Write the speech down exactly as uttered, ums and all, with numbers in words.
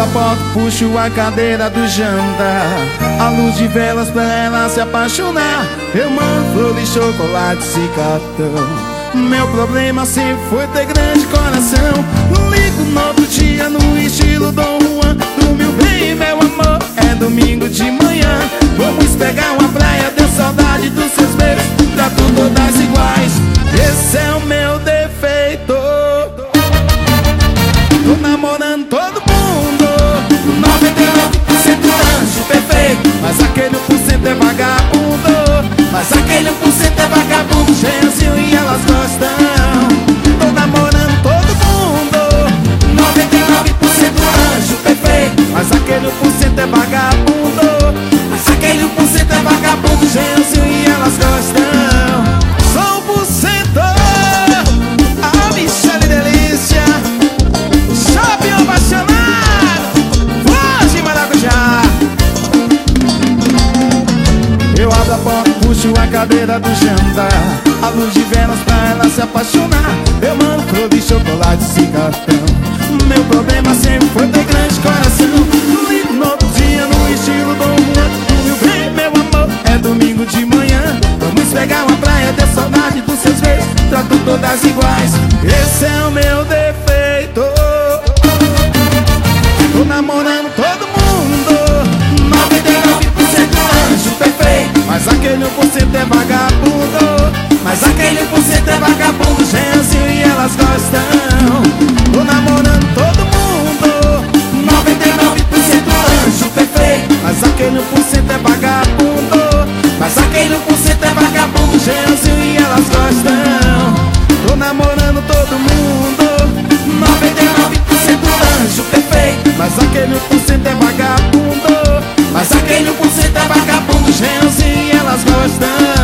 a porta, puxo a cadeira do jantar, a luz de velas pra ela se apaixonar. Eu mando flor de chocolate e cartão. Meu problema sempre foi ter grande coração. Ligo no outro dia no estilo Dom Juan. Dormiu bem, meu amor, é domingo de manhã. Vamos pegar uma praia, deu saudade dos seus beijos. Trato todas iguais, esse é o meu defeito. Tô namorando todo mundo, noventa e nove por cento anjo perfeito. Mas aquele um por cento é vagabundo. Mas aquele um por cento é vagabundo, gênio e elas gostam. Tô namorando todo mundo, noventa e nove por cento anjo perfeito. Mas aquele um por cento é vagabundo. Mas aquele um por cento é vagabundo, gênio e elas gostam. Só um por cento, a Michele Delícia, Shopping apaixonado, foge maracujá. Eu abro a porta, puxo a cadeira do jantar, a luz de velas pra ela se apaixonar. Eu mando flor de chocolate e cartão. Meu problema sempre foi ter grande coração. Ligo no outro dia no estilo Dom Juan. Dormiu bem, meu amor, é domingo de manhã. Vamos pegar uma praia, ter saudade dos seus beijos. Trato todas iguais, esse é o meu defeito. Tô namorando todo mundo, noventa e nove por cento anjo perfeito. Mas aquele um por cento é vagabundo. Mas aquele um por cento é vagabundo, gênio e elas gostam. Tô namorando todo mundo, noventa e nove por cento anjo perfeito. Mas aquele um por cento é vagabundo. Mas aquele um por cento é vagabundo, gênio e elas gostam. Tô namorando todo mundo, noventa e nove por cento anjo perfeito. Mas aquele um por cento é vagabundo. Mas aquele um por cento é vagabundo, gênio e elas gostam.